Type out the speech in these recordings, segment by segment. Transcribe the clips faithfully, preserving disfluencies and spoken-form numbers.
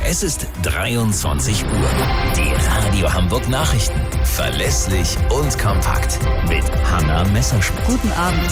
Es ist dreiundzwanzig Uhr. Die Radio Hamburg Nachrichten. Verlässlich und kompakt. Mit Hanna Messerschmidt. Guten Abend.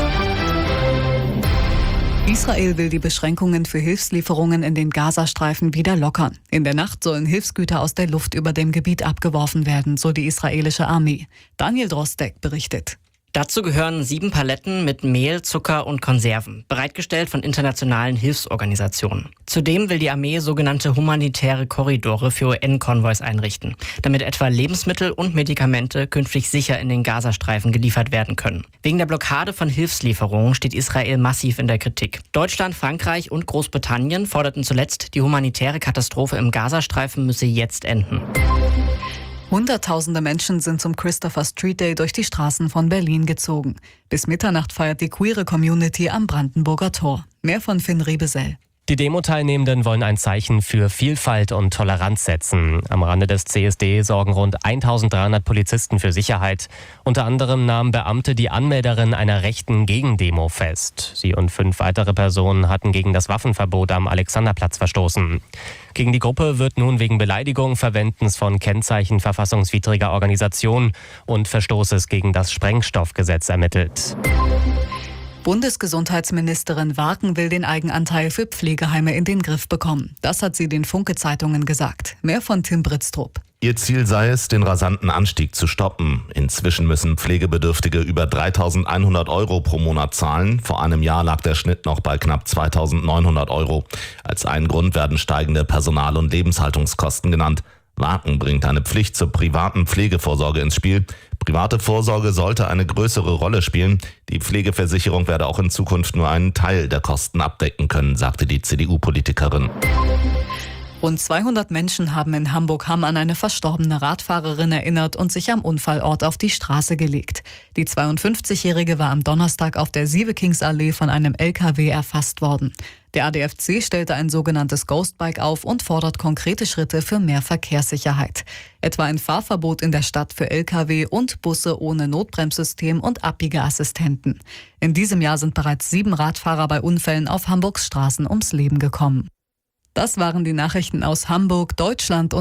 Israel will die Beschränkungen für Hilfslieferungen in den Gazastreifen wieder lockern. In der Nacht sollen Hilfsgüter aus der Luft über dem Gebiet abgeworfen werden, so die israelische Armee. Daniel Drostek berichtet. Dazu gehören sieben Paletten mit Mehl, Zucker und Konserven, bereitgestellt von internationalen Hilfsorganisationen. Zudem will die Armee sogenannte humanitäre Korridore für U N-Konvois einrichten, damit etwa Lebensmittel und Medikamente künftig sicher in den Gazastreifen geliefert werden können. Wegen der Blockade von Hilfslieferungen steht Israel massiv in der Kritik. Deutschland, Frankreich und Großbritannien forderten zuletzt, die humanitäre Katastrophe im Gazastreifen müsse jetzt enden. Hunderttausende Menschen sind zum Christopher Street Day durch die Straßen von Berlin gezogen. Bis Mitternacht feiert die queere Community am Brandenburger Tor. Mehr von Finn Riebesell. Die Demo-Teilnehmenden wollen ein Zeichen für Vielfalt und Toleranz setzen. Am Rande des C S D sorgen rund eintausenddreihundert Polizisten für Sicherheit. Unter anderem nahmen Beamte die Anmelderin einer rechten Gegendemo fest. Sie und fünf weitere Personen hatten gegen das Waffenverbot am Alexanderplatz verstoßen. Gegen die Gruppe wird nun wegen Beleidigung, Verwendens von Kennzeichen verfassungswidriger Organisation und Verstoßes gegen das Sprengstoffgesetz ermittelt. Bundesgesundheitsministerin Warken will den Eigenanteil für Pflegeheime in den Griff bekommen. Das hat sie den Funke-Zeitungen gesagt. Mehr von Tim Britztrup. Ihr Ziel sei es, den rasanten Anstieg zu stoppen. Inzwischen müssen Pflegebedürftige über dreitausendeinhundert Euro pro Monat zahlen. Vor einem Jahr lag der Schnitt noch bei knapp zweitausendneunhundert Euro. Als ein Grund werden steigende Personal- und Lebenshaltungskosten genannt. Warken bringt eine Pflicht zur privaten Pflegevorsorge ins Spiel. Private Vorsorge sollte eine größere Rolle spielen. Die Pflegeversicherung werde auch in Zukunft nur einen Teil der Kosten abdecken können, sagte die C D U-Politikerin. Rund zweihundert Menschen haben in Hamburg-Hamm an eine verstorbene Radfahrerin erinnert und sich am Unfallort auf die Straße gelegt. Die zweiundfünfzigjährige war am Donnerstag auf der Sievekingsallee von einem L K W erfasst worden. Der A D F C stellte ein sogenanntes Ghostbike auf und fordert konkrete Schritte für mehr Verkehrssicherheit. Etwa ein Fahrverbot in der Stadt für L K W und Busse ohne Notbremssystem und Abbiegeassistenten. In diesem Jahr sind bereits sieben Radfahrer bei Unfällen auf Hamburgs Straßen ums Leben gekommen. Das waren die Nachrichten aus Hamburg, Deutschland und